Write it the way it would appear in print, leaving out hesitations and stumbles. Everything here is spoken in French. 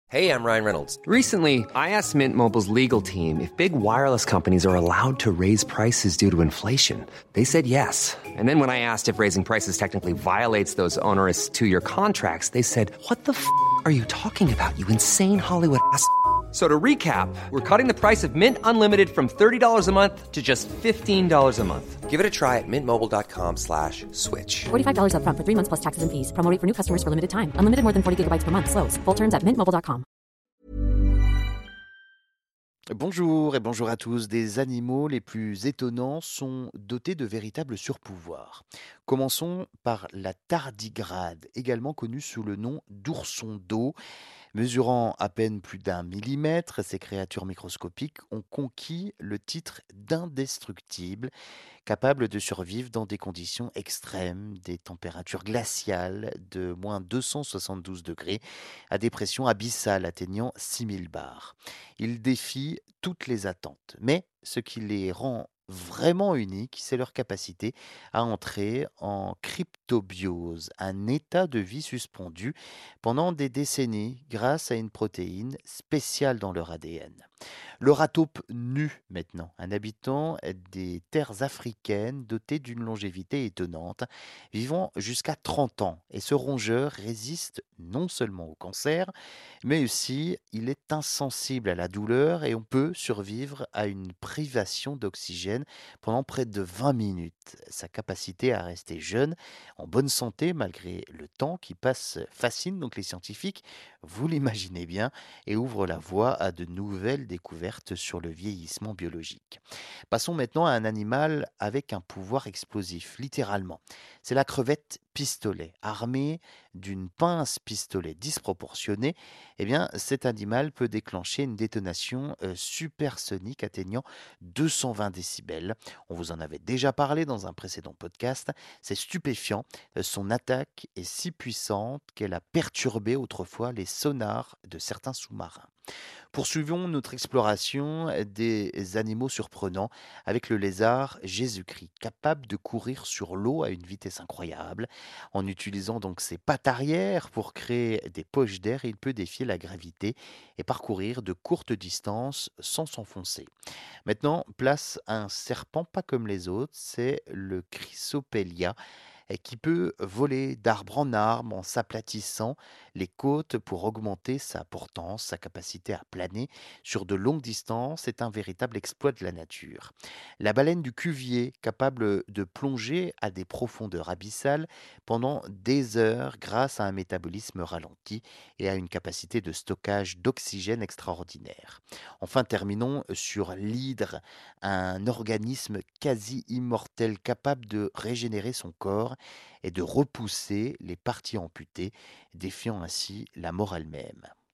Hey, I'm Ryan Reynolds. Recently, I asked Mint Mobile's legal team if big wireless companies are allowed to raise prices due to inflation. They said yes. And then when I asked if raising prices technically violates those onerous two-year contracts, they said, "What the f*** are you talking about, you insane Hollywood ass?" So to recap, we're cutting the price of Mint Unlimited from $30 a month to just $15 a month. Give it a try at mintmobile.com/switch. $45 up front for 3 months plus taxes and fees. Promo rate for new customers for limited time. Unlimited more than 40 gigabytes per month. Slows full terms at mintmobile.com. Bonjour et bonjour à tous. Des animaux les plus étonnants sont dotés de véritables surpouvoirs. Commençons par la tardigrade, également connue sous le nom d'ourson d'eau. Mesurant à peine plus d'1 millimètre, ces créatures microscopiques ont conquis le titre d'indestructibles, capables de survivre dans des conditions extrêmes, des températures glaciales de moins 272 degrés à des pressions abyssales atteignant 6000 bars. Ils défient toutes les attentes, mais ce qui les rend vraiment uniques, c'est leur capacité à entrer en cryptobiose, un état de vie suspendu pendant des décennies grâce à une protéine spéciale dans leur ADN. Le ratope nu, maintenant, un habitant des terres africaines doté d'une longévité étonnante, vivant jusqu'à 30 ans. Et ce rongeur résiste non seulement au cancer, mais aussi il est insensible à la douleur et on peut survivre à une privation d'oxygène pendant près de 20 minutes. Sa capacité à rester jeune, en bonne santé malgré le temps qui passe, fascine donc les scientifiques, vous l'imaginez bien, et ouvre la voie à de nouvelles découvertes sur le vieillissement biologique. Passons maintenant à un animal avec un pouvoir explosif, littéralement. C'est la crevette pistolet. Armée d'une pince pistolet disproportionnée, eh bien, cet animal peut déclencher une détonation supersonique atteignant 220 décibels. On vous en avait déjà parlé dans un précédent podcast. C'est stupéfiant. Son attaque est si puissante qu'elle a perturbé autrefois les sonars de certains sous-marins. Poursuivons notre exploration des animaux surprenants avec le lézard Jésus-Christ, capable de courir sur l'eau à une vitesse incroyable. En utilisant donc ses pattes arrière pour créer des poches d'air, il peut défier la gravité et parcourir de courtes distances sans s'enfoncer. Maintenant, place à un serpent pas comme les autres, c'est le Chrysopellia, qui peut voler d'arbre en arbre en s'aplatissant les côtes pour augmenter sa portance, sa capacité à planer sur de longues distances est un véritable exploit de la nature. La baleine du Cuvier, capable de plonger à des profondeurs abyssales pendant des heures grâce à un métabolisme ralenti et à une capacité de stockage d'oxygène extraordinaire. Enfin, terminons sur l'hydre, un organisme quasi immortel capable de régénérer son corps et de repousser les parties amputées, défiant ainsi la mort elle-même.